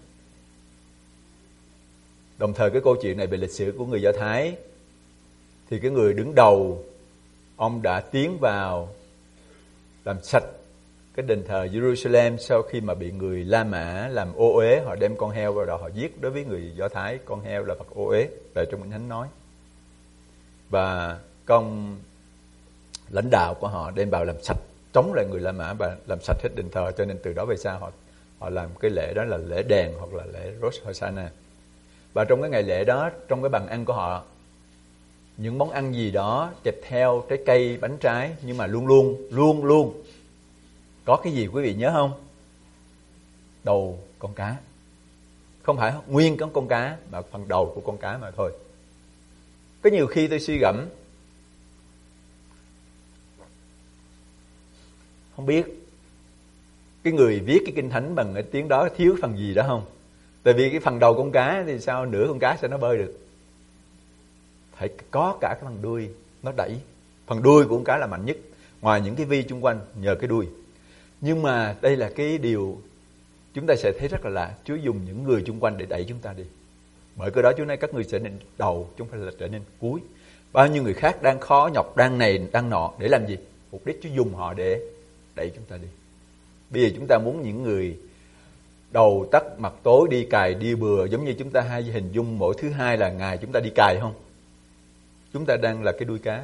Đồng thời cái câu chuyện này về lịch sử của người Do Thái thì cái người đứng đầu, ông đã tiến vào làm sạch cái đền thờ Jerusalem sau khi mà bị người La Mã làm ô uế. Họ đem con heo vào đó họ giết. Đối với người Do Thái, con heo là vật ô uế, là trong Kinh Thánh nói. Và công lãnh đạo của họ đem vào làm sạch, chống lại người La Mã và làm sạch hết đền thờ. Cho nên từ đó về sau họ làm cái lễ đó là lễ đèn hoặc là lễ Rosh Hashanah. Và trong cái ngày lễ đó, trong cái bàn ăn của họ, những món ăn gì đó kèm theo trái cây, bánh trái, nhưng mà luôn luôn có cái gì quý vị nhớ không? Đầu con cá. Không phải nguyên con cá mà phần đầu của con cá mà thôi. Có nhiều khi tôi suy gẫm, không biết cái người viết cái Kinh Thánh bằng cái tiếng đó thiếu phần gì đó không? Tại vì cái phần đầu con cá thì sao nửa con cá sẽ nó bơi được? Phải có cả cái phần đuôi nó đẩy. Phần đuôi của con cá là mạnh nhất, ngoài những cái vi chung quanh, nhờ cái đuôi. Nhưng mà đây là cái điều chúng ta sẽ thấy rất là lạ. Chúa dùng những người chung quanh để đẩy chúng ta đi. Bởi cái đó Chúa nói các ngươi trở nên đầu, chứ không phải là trở nên cuối. Bao nhiêu người khác đang khó nhọc, đang này, đang nọ, để làm gì? Mục đích Chúa dùng họ để đẩy chúng ta đi. Bây giờ chúng ta muốn những người đầu tắt mặt tối đi cày đi bừa, giống như chúng ta hay hình dung mỗi thứ hai là ngày chúng ta đi cày không? Chúng ta đang là cái đuôi cá.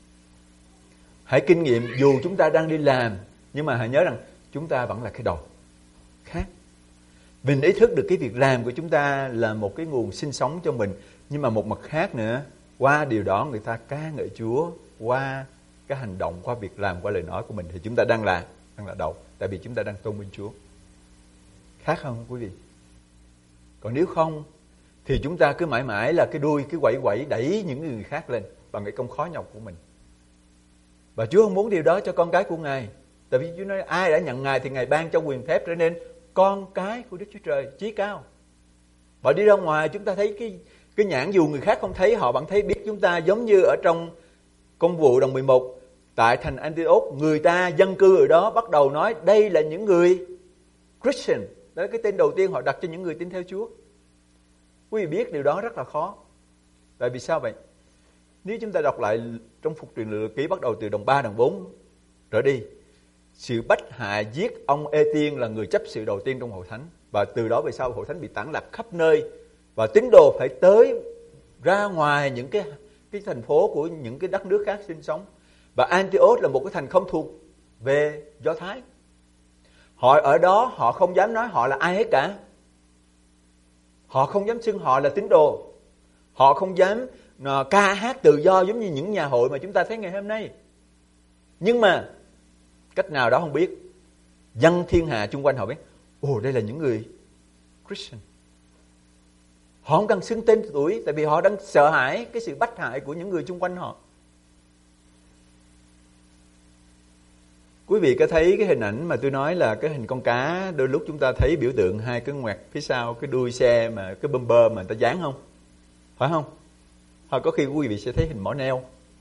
Hãy kinh nghiệm dù chúng ta đang đi làm, nhưng mà hãy nhớ rằng chúng ta vẫn là cái đầu khác. Mình ý thức được cái việc làm của chúng ta là một cái nguồn sinh sống cho mình. Nhưng mà một mặt khác nữa, qua điều đó người ta ca ngợi Chúa, qua cái hành động, qua việc làm, qua lời nói của mình, thì chúng ta đang là đầu. Tại vì chúng ta đang tôn vinh Chúa. Khác không quý vị? Còn nếu không thì chúng ta cứ mãi mãi là cái đuôi, cứ quẩy quẩy đẩy những người khác lên bằng cái công khó nhọc của mình. Và Chúa không muốn điều đó cho con cái của Ngài. Tại vì Chúa nói ai đã nhận Ngài thì Ngài ban cho quyền phép trở nên con cái của Đức Chúa Trời chí cao. Và đi ra ngoài chúng ta thấy cái nhãn, dù người khác không thấy, họ vẫn thấy biết chúng ta. Giống như ở trong Công vụ đoạn 11, tại thành Antioch, người ta dân cư ở đó bắt đầu nói đây là những người Christian. Đó là cái tên đầu tiên họ đặt cho những người tin theo Chúa. Quý vị biết điều đó rất là khó. Tại vì sao vậy? Nếu chúng ta đọc lại trong Phục truyền Lự Ký bắt đầu từ đoạn 3, đoạn 4 trở đi, sự bách hại giết ông Ê-tiên là người chấp sự đầu tiên trong hội thánh. Và từ đó về sau hội thánh bị tản lạc khắp nơi. Và tín đồ phải tới ra ngoài những cái thành phố của những cái đất nước khác sinh sống. Và Antioch là một cái thành không thuộc về Do Thái. Họ ở đó họ không dám nói họ là ai hết cả. Họ không dám xưng họ là tín đồ. Họ không dám ca hát tự do giống như những nhà hội mà chúng ta thấy ngày hôm nay. Nhưng mà cách nào đó không biết, dân thiên hạ chung quanh họ biết, ồ đây là những người Christian. Họ không cần xưng tên tuổi, tại vì họ đang sợ hãi cái sự bách hại của những người chung quanh họ. Quý vị có thấy cái hình ảnh mà tôi nói là cái hình con cá, đôi lúc chúng ta thấy biểu tượng hai cái ngoặt phía sau cái đuôi xe mà cái bumper mà người ta dán không? Phải không? Hoặc có khi quý vị sẽ thấy hình mỏ neo.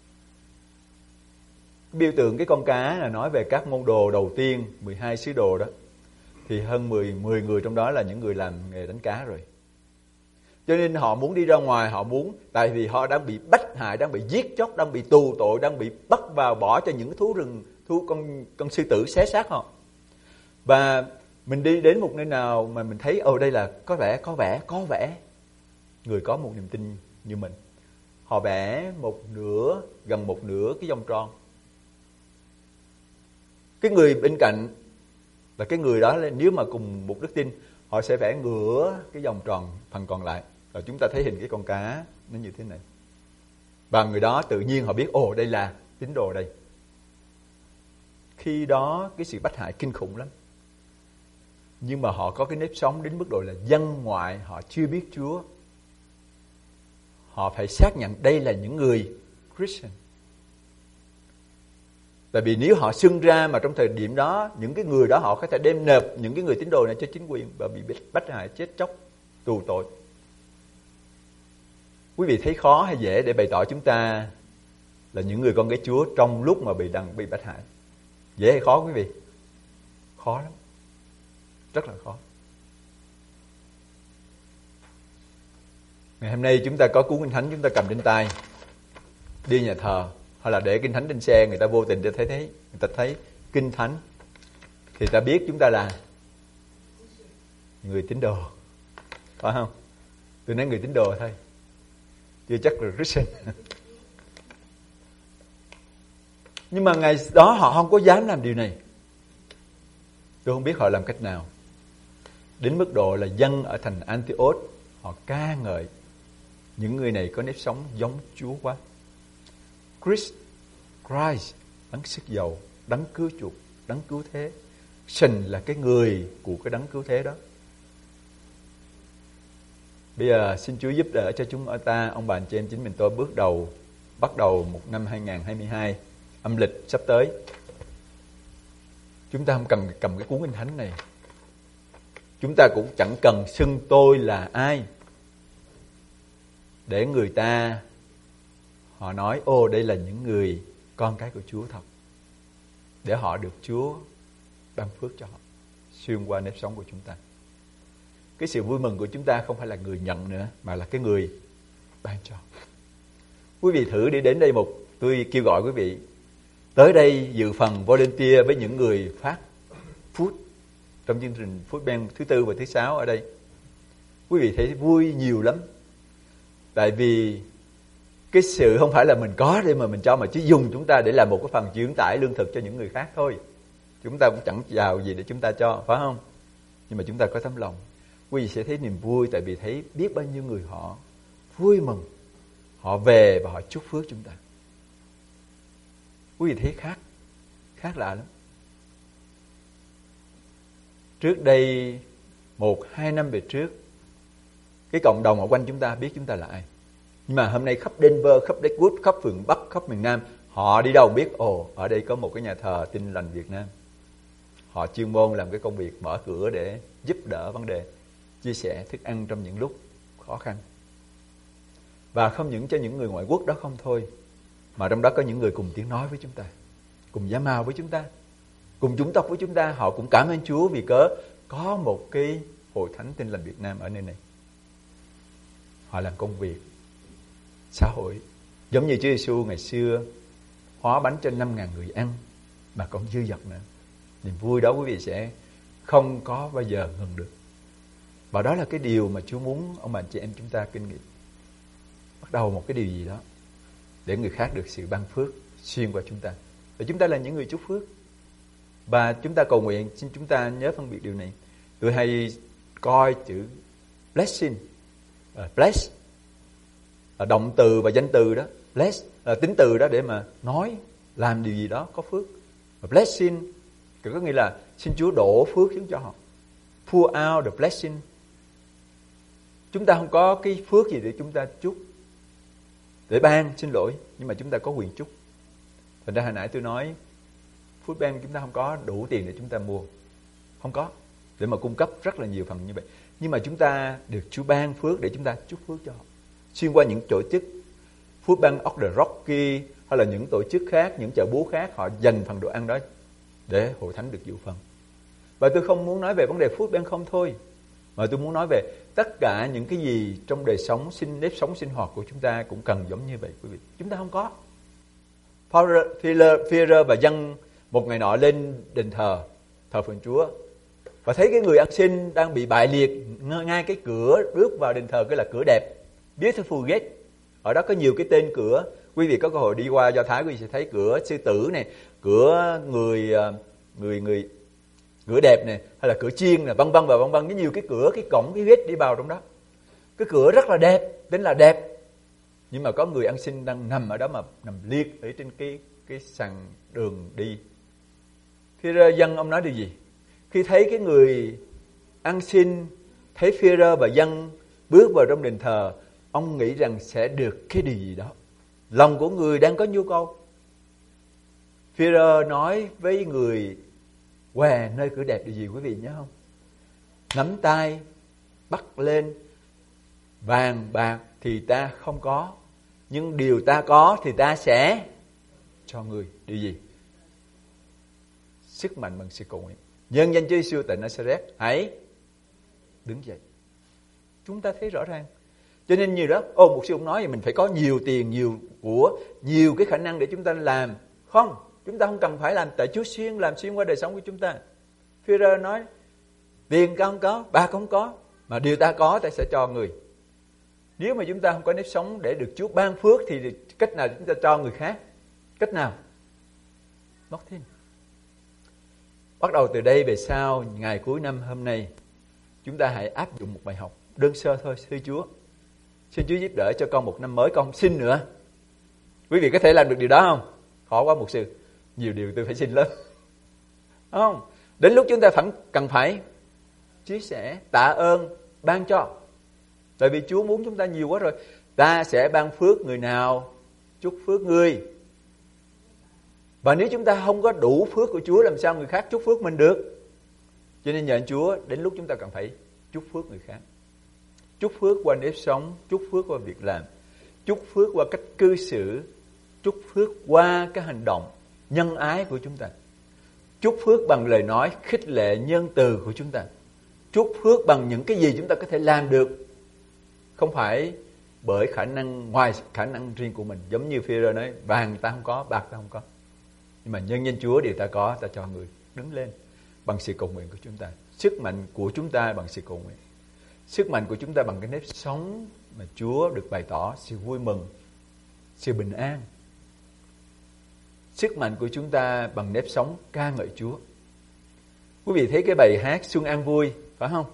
Cái biểu tượng cái con cá là nói về các môn đồ đầu tiên, 12 sứ đồ đó. Thì hơn 10 người trong đó là những người làm nghề đánh cá rồi. Cho nên họ muốn đi ra ngoài, họ muốn, tại vì họ đang bị bách hại, đang bị giết chóc, đang bị tù tội, đang bị bắt vào bỏ cho những thú rừng, con sư tử xé xác họ. Và mình đi đến một nơi nào mà mình thấy đây là có vẻ người có một niềm tin như mình. Họ vẽ gần một nửa cái vòng tròn. Cái người bên cạnh và cái người đó nếu mà cùng một đức tin, họ sẽ vẽ ngửa cái vòng tròn phần còn lại. Rồi chúng ta thấy hình cái con cá nó như thế này. Và người đó tự nhiên họ biết đây là tín đồ đây. Khi đó cái sự bách hại kinh khủng lắm. Nhưng mà họ có cái nếp sống đến mức độ là dân ngoại, họ chưa biết Chúa. Họ phải xác nhận đây là những người Christian. Tại vì nếu họ xưng ra mà trong thời điểm đó, những cái người đó họ có thể đem nộp những cái người tín đồ này cho chính quyền và bị bắt hại, chết chóc, tù tội. Quý vị thấy khó hay dễ để bày tỏ chúng ta là những người con cái Chúa trong lúc mà bị bắt hại? Dễ hay khó quý vị? Khó lắm. Rất là khó. Ngày hôm nay chúng ta có cuốn Kinh Thánh chúng ta cầm trên tay, đi nhà thờ hay là để Kinh Thánh trên xe, người ta vô tình người ta thấy Kinh Thánh thì ta biết chúng ta là người tín đồ, phải không? Tôi nói người tín đồ thôi, chưa chắc là Christian. Nhưng mà ngày đó họ không có dám làm điều này. Tôi không biết họ làm cách nào. Đến mức độ là dân ở thành Antioch họ ca ngợi những người này có nếp sống giống Chúa quá. Christ, đấng sức giàu, đấng cứu chuộc, đấng cứu thế.神là cái người của cái đấng cứu thế đó. Bây giờ xin Chúa giúp đỡ cho chúng ta, ông bà anh chị em chính mình tôi bắt đầu một năm 2022 âm lịch sắp tới. Chúng ta không cần cầm cái cuốn Kinh Thánh này. Chúng ta cũng chẳng cần xưng tôi là ai, để người ta họ nói ô đây là những người con cái của Chúa thật, để họ được Chúa ban phước cho họ xuyên qua nếp sống của chúng ta. Cái sự vui mừng của chúng ta không phải là người nhận nữa, mà là cái người ban cho. Quý vị thử đi đến đây tôi kêu gọi quý vị tới đây dự phần volunteer với những người phát food trong chương trình Food Bank thứ Tư và thứ Sáu ở đây. Quý vị thấy vui nhiều lắm. Tại vì cái sự không phải là mình có để mà mình cho, mà chỉ dùng chúng ta để làm một cái phần chuyển tải lương thực cho những người khác thôi. Chúng ta cũng chẳng giàu gì để chúng ta cho, phải không? Nhưng mà chúng ta có tấm lòng. Quý vị sẽ thấy niềm vui, tại vì thấy biết bao nhiêu người họ vui mừng, họ về và họ chúc phước chúng ta. Quý vị thấy khác lạ lắm. Trước đây 1-2 năm về trước, cái cộng đồng ở quanh chúng ta biết chúng ta là ai. Nhưng mà hôm nay khắp Denver, khắp Lakewood, khắp phường Bắc, khắp miền Nam, họ đi đâu biết ở đây có một cái nhà thờ Tin Lành Việt Nam. Họ chuyên môn làm cái công việc mở cửa để giúp đỡ vấn đề chia sẻ thức ăn trong những lúc khó khăn. Và không những cho những người ngoại quốc đó không thôi, mà trong đó có những người cùng tiếng nói với chúng ta, cùng giá màu với chúng ta, cùng chủng tộc với chúng ta. Họ cũng cảm ơn Chúa vì có một cái hội thánh Tin Lành Việt Nam ở nơi này. Họ làm công việc xã hội giống như Chúa Giêsu ngày xưa hóa bánh cho 5.000 người ăn mà còn dư dật nữa. Niềm vui đó quý vị sẽ không có bao giờ ngừng được. Và đó là cái điều mà Chúa muốn ông bà chị em chúng ta kinh nghiệm. Bắt đầu một cái điều gì đó để người khác được sự ban phước xuyên qua chúng ta. Và chúng ta là những người chúc phước. Và chúng ta cầu nguyện, xin chúng ta nhớ phân biệt điều này. Tôi hay coi chữ blessing, bless, động từ và danh từ đó. Bless là tính từ đó để mà nói, làm điều gì đó có phước. Và blessing có nghĩa là xin Chúa đổ phước xuống cho họ. Pour out the blessing. Chúng ta không có cái phước gì để chúng ta chúc, để ban, xin lỗi, nhưng mà chúng ta có quyền chúc. Thành ra hồi nãy tôi nói Food Bank chúng ta không có đủ tiền để chúng ta mua, không có để mà cung cấp rất là nhiều phần như vậy. Nhưng mà chúng ta được Chúa ban phước để chúng ta chúc phước cho họ xuyên qua những tổ chức Food Bank of the Rocky hay là những tổ chức khác, những chợ búa khác. Họ dành phần đồ ăn đó để hội thánh được dự phần. Và tôi không muốn nói về vấn đề Food Bank không thôi, mà tôi muốn nói về tất cả những cái gì trong đời sống, nếp sống sinh hoạt của chúng ta cũng cần giống như vậy quý vị. Chúng ta không có. Führer và dân một ngày nọ lên đền thờ phượng Chúa và thấy cái người ăn xin đang bị bại liệt ngay cái cửa bước vào đền thờ, cái là cửa đẹp, Beautiful Gate. Ở đó có nhiều cái tên cửa. Quý vị có cơ hội đi qua Do Thái, quý vị sẽ thấy cửa sư tử này, cửa người đẹp này, hay là cửa chiên này, vân vân và vân vân, với nhiều cái cửa, cái cổng, cái gate đi vào trong đó. Cái cửa rất là đẹp, tính là đẹp. Nhưng mà có người ăn xin đang nằm ở đó, mà nằm liệt ở trên cái sàn đường đi. Khi dân ông nói điều gì? Khi thấy cái người ăn xin, thấy Führer và dân bước vào trong đền thờ, ông nghĩ rằng sẽ được cái điều gì đó. Lòng của người đang có nhu cầu. Führer nói với người què nơi cửa đẹp điều gì quý vị nhớ không? Nắm tay, bắt lên, vàng, bạc, thì ta không có, nhưng điều ta có thì ta sẽ cho người. Điều gì? Sức mạnh bằng sự cầu nguyện. Nhân danh Chúa Giêsu tại Nazareth, hãy đứng dậy. Chúng ta thấy rõ ràng. Cho nên nhiều đó, mục sư ông nói thì mình phải có nhiều tiền, nhiều của, nhiều cái khả năng để chúng ta làm. Không, chúng ta không cần phải làm, tại Chúa làm xuyên qua đời sống của chúng ta. Phi-rơ nói, tiền con không có, bạc không có, mà điều ta có ta sẽ cho người. Nếu mà chúng ta không có nếp sống để được Chúa ban phước thì cách nào chúng ta cho người khác? Cách nào? Nothing. Bắt đầu từ đây về sau, ngày cuối năm hôm nay, chúng ta hãy áp dụng một bài học đơn sơ thôi. Thưa Chúa, xin Chúa giúp đỡ cho con một năm mới, con không xin nữa. Quý vị có thể làm được điều đó không? Khó quá mục sư, nhiều điều tôi phải xin lắm. Không, đến lúc chúng ta cần phải chia sẻ, tạ ơn, ban cho. Tại vì Chúa muốn chúng ta nhiều quá rồi. Ta sẽ ban phước người nào, chúc phước người. Và nếu chúng ta không có đủ phước của Chúa, làm sao người khác chúc phước mình được? Cho nên nhờ Chúa, đến lúc chúng ta cần phải chúc phước người khác. Chúc phước qua nếp sống, chúc phước qua việc làm, chúc phước qua cách cư xử, chúc phước qua cái hành động nhân ái của chúng ta, chúc phước bằng lời nói khích lệ nhân từ của chúng ta, chúc phước bằng những cái gì chúng ta có thể làm được, không phải bởi khả năng ngoài khả năng riêng của mình. Giống như Phi-rơ nói, vàng ta không có, bạc ta không có, nhưng mà nhân danh Chúa điều ta có ta cho người. Đứng lên bằng sự cầu nguyện của chúng ta, sức mạnh của chúng ta bằng sự cầu nguyện, sức mạnh của chúng ta bằng cái nếp sống mà Chúa được bày tỏ sự vui mừng, sự bình an. Sức mạnh của chúng ta bằng nếp sống ca ngợi Chúa. Quý vị thấy cái bài hát Xuân An Vui, phải không?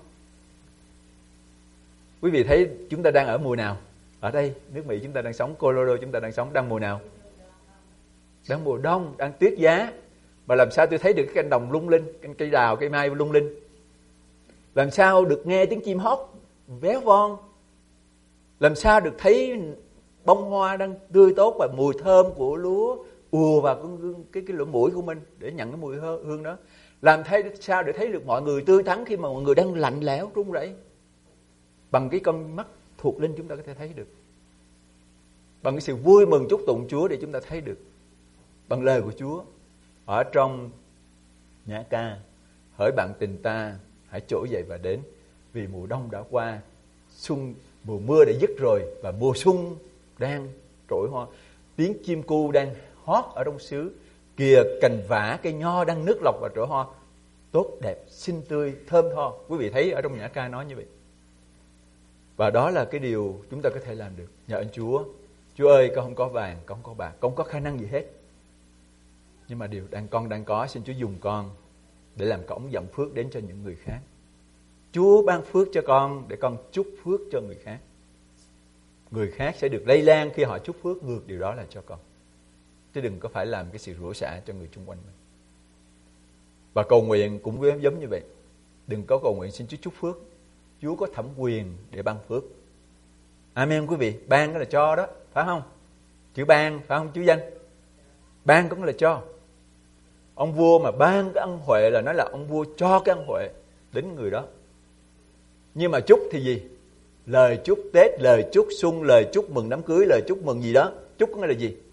Quý vị thấy chúng ta đang ở mùa nào? Ở đây, nước Mỹ chúng ta đang sống, Colorado chúng ta đang sống, đang mùa nào? Đang mùa đông, đang tuyết giá. Mà làm sao tôi thấy được cái cánh đồng lung linh, cây đào, cây mai lung linh? Làm sao được nghe tiếng chim hót véo von? Làm sao được thấy bông hoa đang tươi tốt và mùi thơm của lúa ùa vào cái lỗ mũi của mình để nhận cái mùi hương đó? Làm sao để thấy được mọi người tươi tắn khi mà mọi người đang lạnh lẽo run rẩy? Bằng cái con mắt thuộc linh chúng ta có thể thấy được. Bằng cái sự vui mừng chúc tụng Chúa để chúng ta thấy được. Bằng lời của Chúa ở trong nhã ca, hỡi bạn tình ta hãy trỗi dậy và đến, vì mùa đông đã qua, mùa mưa đã dứt rồi và mùa xuân đang trỗi hoa. Tiếng chim cu đang hót ở trong xứ, kìa cành vả cây nho đang nước lọc và trổ hoa, tốt đẹp xinh tươi thơm tho. Quý vị thấy ở trong nhã ca nói như vậy. Và đó là cái điều chúng ta có thể làm được nhờ ơn Chúa. Chúa ơi, con không có vàng, con không có bạc, con không có khả năng gì hết, nhưng mà điều con đang có, xin Chúa dùng con để làm cổng dẫn phước đến cho những người khác. Chúa ban phước cho con để con chúc phước cho người khác. Người khác sẽ được lây lan khi họ chúc phước ngược điều đó là cho con. Chứ đừng có phải làm cái sự rủa xả cho người xung quanh mình. Và cầu nguyện cũng giống như vậy. Đừng có cầu nguyện xin Chúa chúc phước. Chúa có thẩm quyền để ban phước. Amen quý vị. Ban đó là cho đó, phải không? Chữ ban, phải không chú Danh? Ban cũng là cho. Ông vua mà ban cái ân huệ là nói là ông vua cho cái ân huệ đến người đó. Nhưng mà chúc thì gì? Lời chúc Tết, lời chúc xuân, lời chúc mừng đám cưới, lời chúc mừng gì đó. Chúc có nghĩa là gì?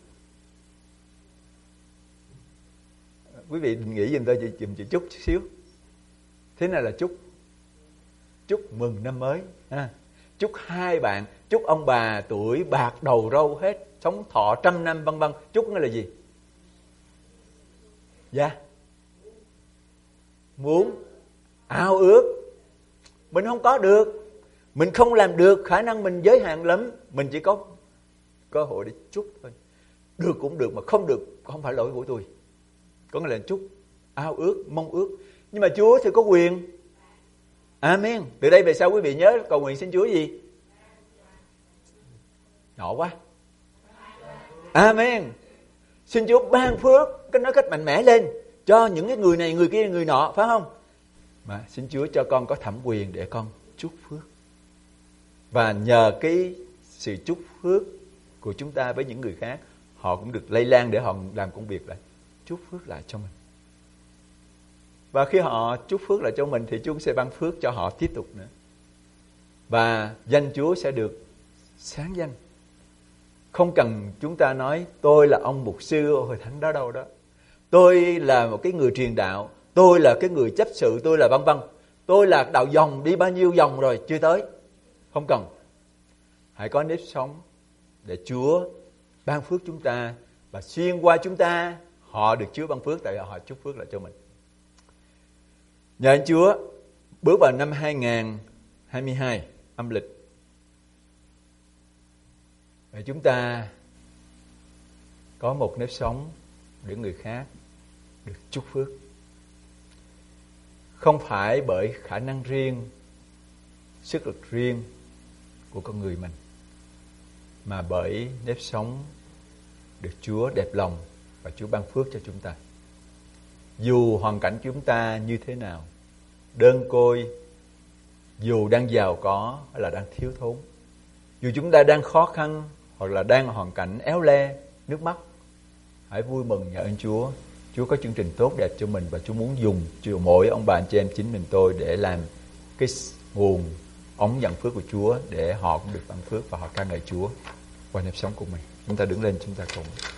Quý vị nghĩ giùm tôi chùm chữ chúc chút xíu. Thế nào là chúc? Chúc mừng năm mới. Chúc hai bạn, chúc ông bà tuổi bạc đầu râu hết, sống thọ 100 năm vân vân. Chúc có nghĩa là gì? Dạ. Muốn, ao ước. Mình không có được, mình không làm được, khả năng mình giới hạn lắm. Mình chỉ có cơ hội để chúc thôi. Được cũng được, mà không được không phải lỗi của tôi. Có nghĩa là chúc, ao ước, mong ước. Nhưng mà Chúa thì có quyền. Amen. Từ đây về sau quý vị nhớ cầu nguyện xin Chúa gì? Nhỏ quá. Amen. Xin Chúa ban phước, cái nói cách mạnh mẽ lên cho những cái người này, người kia, người nọ, phải không? Mà xin Chúa cho con có thẩm quyền để con chúc phước. Và nhờ cái sự chúc phước của chúng ta với những người khác, họ cũng được lây lan để họ làm công việc lại, chúc phước lại cho mình. Và khi họ chúc phước lại cho mình thì Chúa sẽ ban phước cho họ tiếp tục nữa. Và danh Chúa sẽ được sáng danh. Không cần chúng ta nói tôi là ông mục sư hội thánh đó đâu đó. Tôi là một cái người truyền đạo, tôi là cái người chấp sự, tôi là vân vân. Tôi là đạo dòng, đi bao nhiêu dòng rồi chưa tới. Không cần. Hãy có nếp sống để Chúa ban phước chúng ta, và xuyên qua chúng ta họ được Chúa ban phước, tại vì họ chúc phước lại cho mình. Nhờ anh Chúa, bước vào năm 2022 âm lịch, để chúng ta có một nếp sống để người khác được chúc phước. Không phải bởi khả năng riêng, sức lực riêng của con người mình, mà bởi nếp sống được Chúa đẹp lòng và Chúa ban phước cho chúng ta. Dù hoàn cảnh chúng ta như thế nào, đơn côi, dù đang giàu có hay là đang thiếu thốn, dù chúng ta đang khó khăn hoặc là đang hoàn cảnh éo le, nước mắt, hãy vui mừng nhờ ơn Chúa. Chúa có chương trình tốt đẹp cho mình, và Chúa muốn dùng cho mỗi ông bà anh chị em chính mình tôi để làm cái nguồn ống dẫn phước của Chúa, để họ cũng được ban phước và họ ca ngợi Chúa qua nếp sống của mình. Chúng ta đứng lên, chúng ta cùng